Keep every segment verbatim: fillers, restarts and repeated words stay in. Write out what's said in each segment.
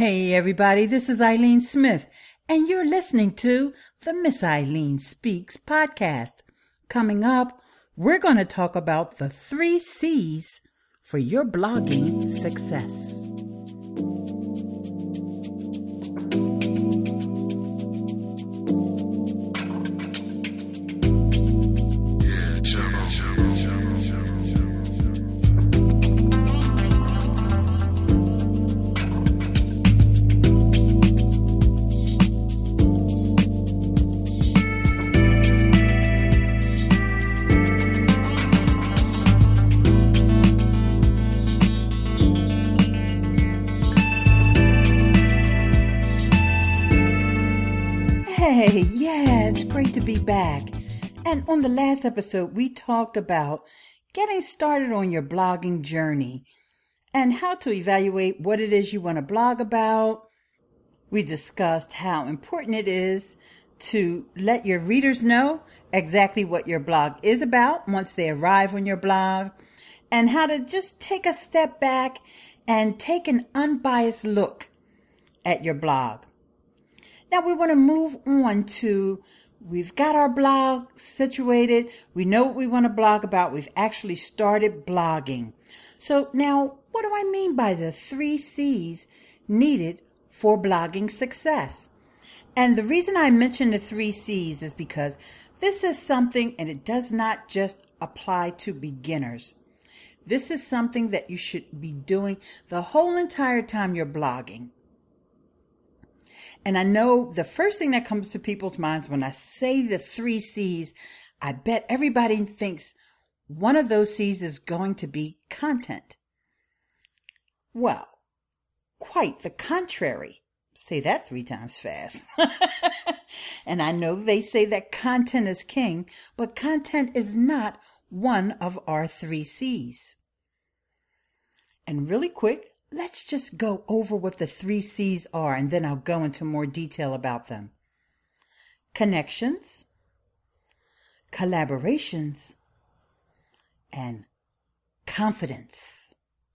Hey everybody, this is Eileen Smith, and you're listening to the Miss Eileen Speaks podcast. Coming up, we're going to talk about the three C's for your blogging success. Hey, yeah, it's great to be back. And on the last episode, we talked about getting started on your blogging journey and how to evaluate what it is you want to blog about. We discussed how important it is to let your readers know exactly what your blog is about once they arrive on your blog, and how to just take a step back and take an unbiased look at your blog. Now we want to move on to, we've got our blog situated. We know what we want to blog about. We've actually started blogging. So now what do I mean by the three C's needed for blogging success? And the reason I mention the three C's is because this is something, and it does not just apply to beginners. This is something that you should be doing the whole entire time you're blogging. And I know the first thing that comes to people's minds when I say the three C's, I bet everybody thinks one of those C's is going to be content. Well, quite the contrary. Say that three times fast. And I know they say that content is king, but content is not one of our three C's. And really quick, let's just go over what the three C's are, and then I'll go into more detail about them. Connections, collaborations, and confidence.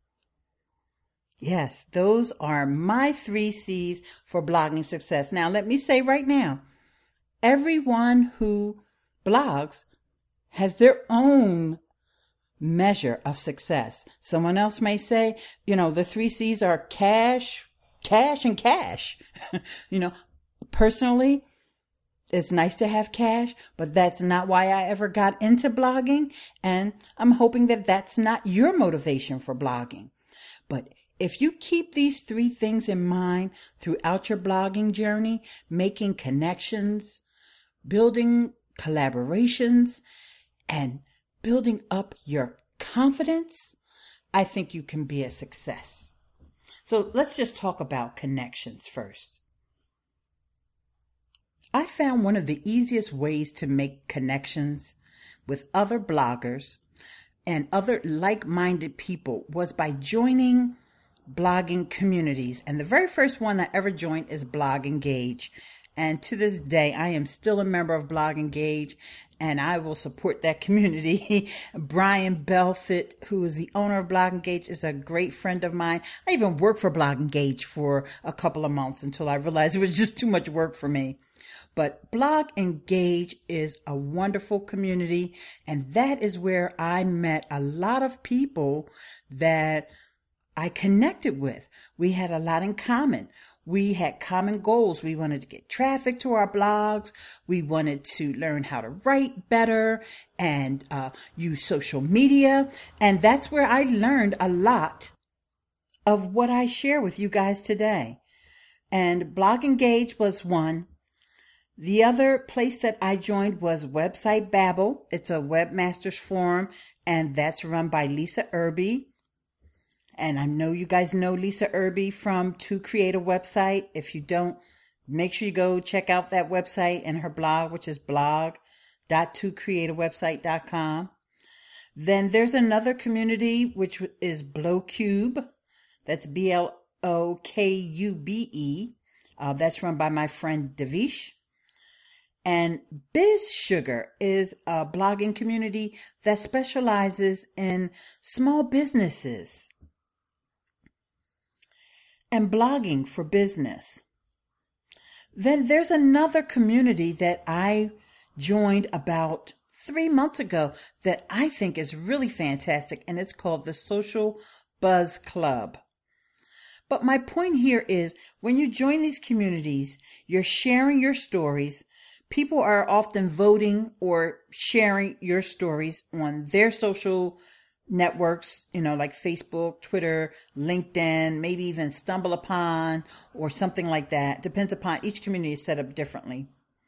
Yes, those are my three C's for blogging success. Now, let me say right now, everyone who blogs has their own measure of success. Someone else may say, you know, the three C's are cash, cash, and cash. You know, personally, it's nice to have cash, but that's not why I ever got into blogging. And I'm hoping that that's not your motivation for blogging. But if you keep these three things in mind throughout your blogging journey, making connections, building collaborations, and building up your confidence, I think you can be a success. So let's just talk about connections first. I found one of the easiest ways to make connections with other bloggers and other like-minded people was by joining blogging communities. And the very first one I ever joined is Blog Engage. And to this day, I am still a member of Blog Engage, and I will support that community. Brian Belfit, who is the owner of Blog Engage, is a great friend of mine. I even worked for Blog Engage for a couple of months until I realized it was just too much work for me. But Blog Engage is a wonderful community, and that is where I met a lot of people that I connected with. We had a lot in common. We had common goals. We wanted to get traffic to our blogs. We wanted to learn how to write better and uh, use social media. And that's where I learned a lot of what I share with you guys today. And Blog Engage was one. The other place that I joined was Website Babel. It's a webmasters forum, and that's run by Lisa Irby. And I know you guys know Lisa Irby from To Create a Website. If you don't, make sure you go check out that website and her blog, which is blog dot to create a website dot com. Then there's another community, which is Blocube. That's B L O K U B E. Uh, that's run by my friend Devish. And Biz Sugar is a blogging community that specializes in small businesses. and blogging for business. Then there's another community that I joined about three months ago that I think is really fantastic, and it's called the Social Buzz Club. But my point here is when you join these communities, you're sharing your stories. People are often voting or sharing your stories on their social networks, you know, like Facebook, Twitter, LinkedIn, maybe even StumbleUpon or something like that. Depends upon each community is set up differently.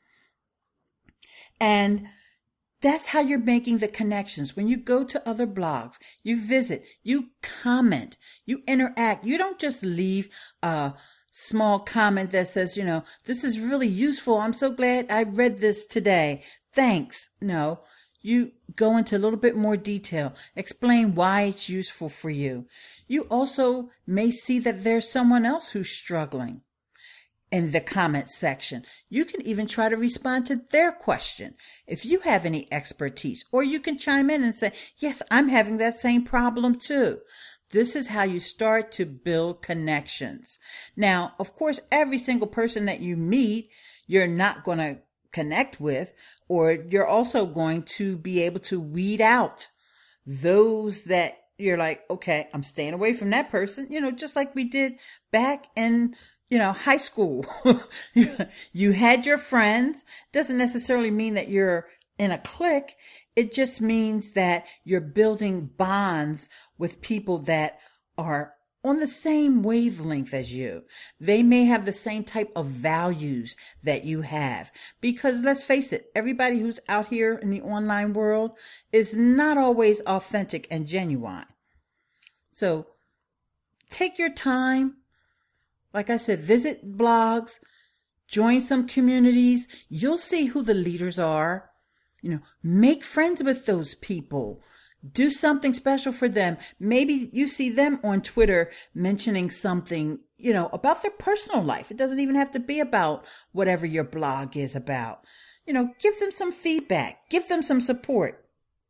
And that's how you're making the connections. When you go to other blogs, you visit, you comment, you interact. You don't just leave a small comment that says, you know, this is really useful. I'm so glad I read this today. Thanks. No, you go into a little bit more detail, explain why it's useful for you. You also may see that there's someone else who's struggling in the comment section. You can even try to respond to their question if you have any expertise, or you can chime in and say, yes, I'm having that same problem too. This is how you start to build connections. Now, of course, every single person that you meet, you're not going to connect with, or you're also going to be able to weed out those that you're like, okay, I'm staying away from that person, you know, just like we did back in You know, high school. You had your friends. Doesn't necessarily mean that you're in a clique. It just means that you're building bonds with people that are on the same wavelength as you. They may have the same type of values that you have. Because let's face it, everybody who's out here in the online world is not always authentic and genuine. So take your time. Like I said, visit blogs, join some communities. You'll see who the leaders are. You know, make friends with those people. Do something special for them. Maybe you see them on Twitter mentioning something, you know, about their personal life. It doesn't even have to be about whatever your blog is about. You know, give them some feedback. Give them some support.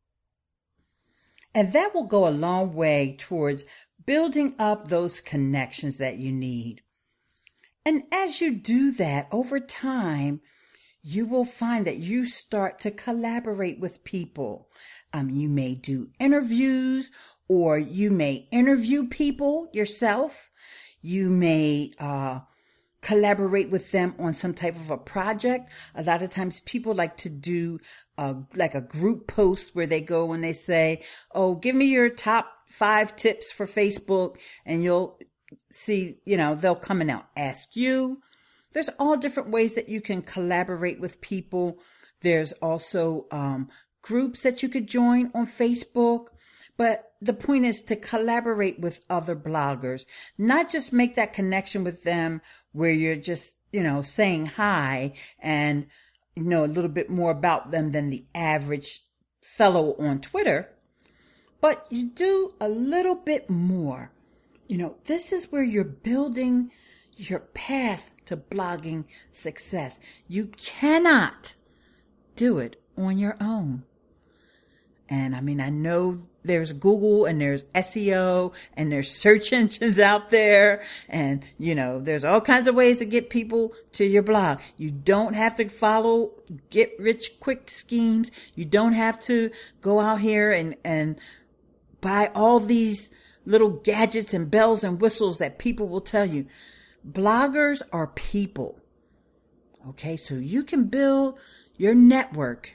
And that will go a long way towards building up those connections that you need. And as you do that over time, you will find that you start to collaborate with people. Um, you may do interviews, or you may interview people yourself. You may uh, collaborate with them on some type of a project. A lot of times people like to do uh, like a group post where they go and they say, oh, give me your top five tips for Facebook, and you'll see, you know, they'll come and they'll ask you. There's all different ways that you can collaborate with people. There's also um, groups that you could join on Facebook. But the point is to collaborate with other bloggers, not just make that connection with them where you're just, you know, saying hi and you know a little bit more about them than the average fellow on Twitter. But you do a little bit more. You know, this is where you're building your path to blogging success. You cannot do it on your own. And I mean, I know there's Google and there's S E O and there's search engines out there. And, you know, there's all kinds of ways to get people to your blog. You don't have to follow get rich quick schemes. You don't have to go out here and, and buy all these little gadgets and bells and whistles that people will tell you. Bloggers are people. Okay, so you can build your network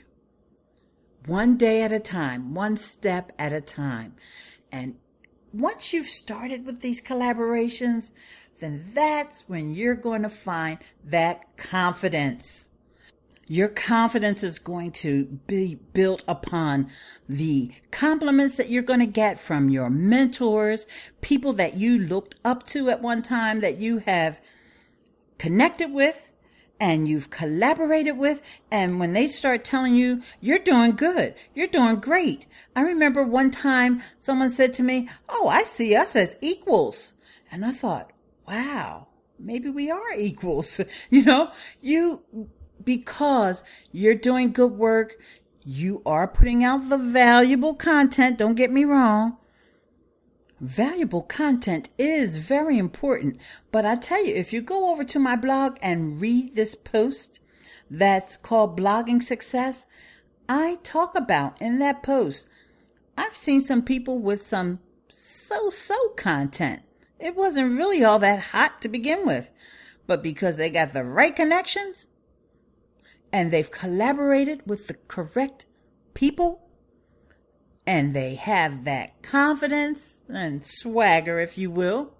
one day at a time, one step at a time. And once you've started with these collaborations, then that's when you're going to find that confidence. Your confidence is going to be built upon the compliments that you're going to get from your mentors, people that you looked up to at one time that you have connected with and you've collaborated with. And when they start telling you, you're doing good, you're doing great. I remember one time someone said to me, oh, I see us as equals. And I thought, wow, maybe we are equals. You know, you... Because you're doing good work, you are putting out the valuable content, don't get me wrong. Valuable content is very important, but I tell you, if you go over to my blog and read this post that's called Blogging Success, I talk about in that post, I've seen some people with some so-so content. It wasn't really all that hot to begin with, but because they got the right connections and they've collaborated with the correct people, and they have that confidence and swagger, if you will,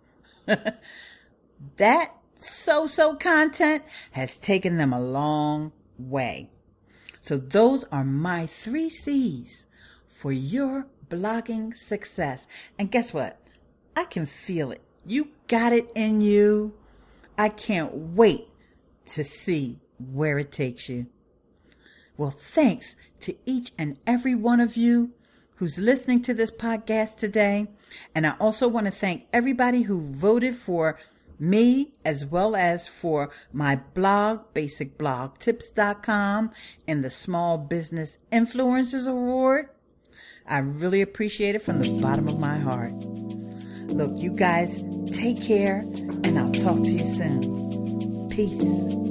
that so-so content has taken them a long way. So those are my three C's for your blogging success. And guess what? I can feel it. You got it in you. I can't wait to see where it takes you. Well, thanks to each and every one of you who's listening to this podcast today. And I also want to thank everybody who voted for me as well as for my blog, basic blog tips dot com, and the Small Business Influencers Award. I really appreciate it from the bottom of my heart. Look, you guys, take care, and I'll talk to you soon. Peace.